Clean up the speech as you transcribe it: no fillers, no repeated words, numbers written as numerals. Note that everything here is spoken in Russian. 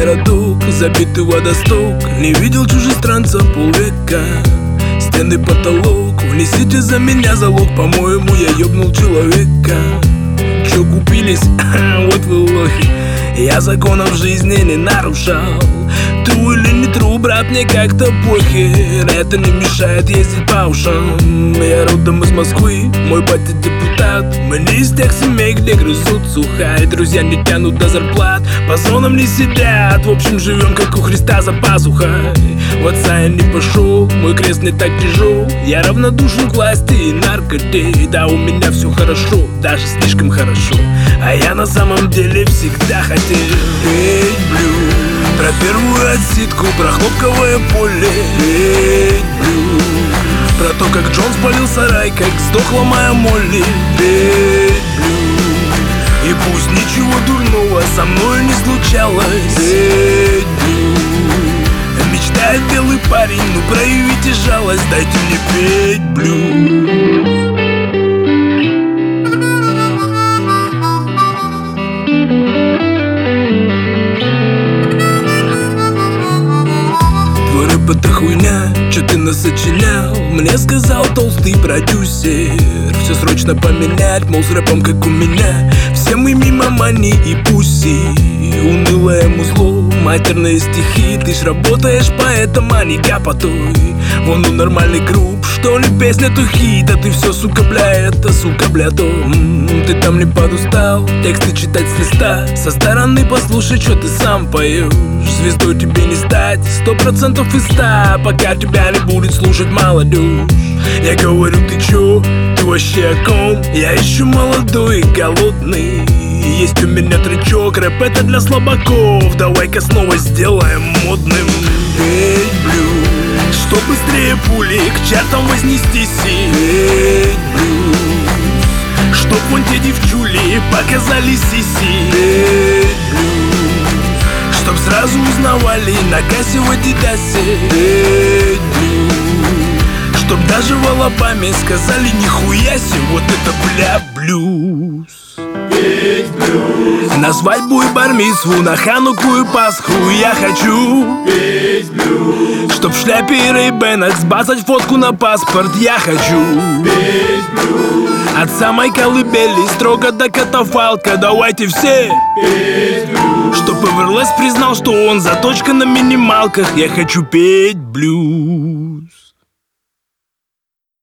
городок, забитый водосток. Не видел чужестранца полвека. Стены, потолок, внесите за меня залог. По-моему, я ёбнул человека. Чё купились? Вот вы лохи. Я законов жизни не нарушал. Тру или не тру, брат, мне как-то похер. Это не мешает ездить по ушам. Я родом из Москвы, мой батя депутат. Мы не из тех семей, где грызут сухарь. Друзья не тянут до зарплат, по зонам не сидят. В общем, живем как у Христа за пазухой. В отца я не пошел, мой крест не так тяжел. Я равнодушен к власти и наркоте. Да, у меня все хорошо, даже слишком хорошо. А я на самом деле всегда хотел петь блюз. Про первую отсидку, про хлопковое поле. Петь блюз. Про то, как Джон спалил сарай, как сдохла моя Молли. Петь блюз. И пусть ничего дурного со мной не случалось. Петь блюз. Мечтает белый парень, ну проявите жалость, дайте мне петь блюз. Это хуйня, чё ты насочинял? Мне сказал толстый продюсер. Все срочно поменять, мол, с рэпом как у меня. Все мы мимо мани и пуси. Унылое музло, матерные стихи. Ты ж работаешь поэтом, а не капотой. Вон у нормальный групп, что ли, песня то хит. А ты все, сука, бля, это, сука, бля, то ты там не подустал тексты читать с листа. Со стороны послушай, что ты сам поешь. Звездой тебе не стать 100% из 100, пока тебя не будет слушать молодежь. Я говорю, ты чё? Ты вообще о ком? Я еще молодой и голодный. Есть у меня тречок, рэп это для слабаков. Давай-ка снова сделаем модным. Петь блюз, чтоб быстрее пули к чертам вознестись. Петь блюз, чтоб вон те девчули показали сиси. Петь блюз, чтоб сразу узнавали на кассе в Адидасе. Петь блюз, чтоб даже в Алабаме сказали нихуя себе, вот это бля блюз. Петь блюз. На свадьбу и бар-мицву, на хануку и пасху я хочу петь блюз. Чтоб в шляпе и рейбенах сбазать фотку на паспорт я хочу петь блюз. От самой колыбели строго до катафалка, давайте все петь блюз. Чтоб Эверлест признал, что он заточка на минималках. Я хочу петь блюз.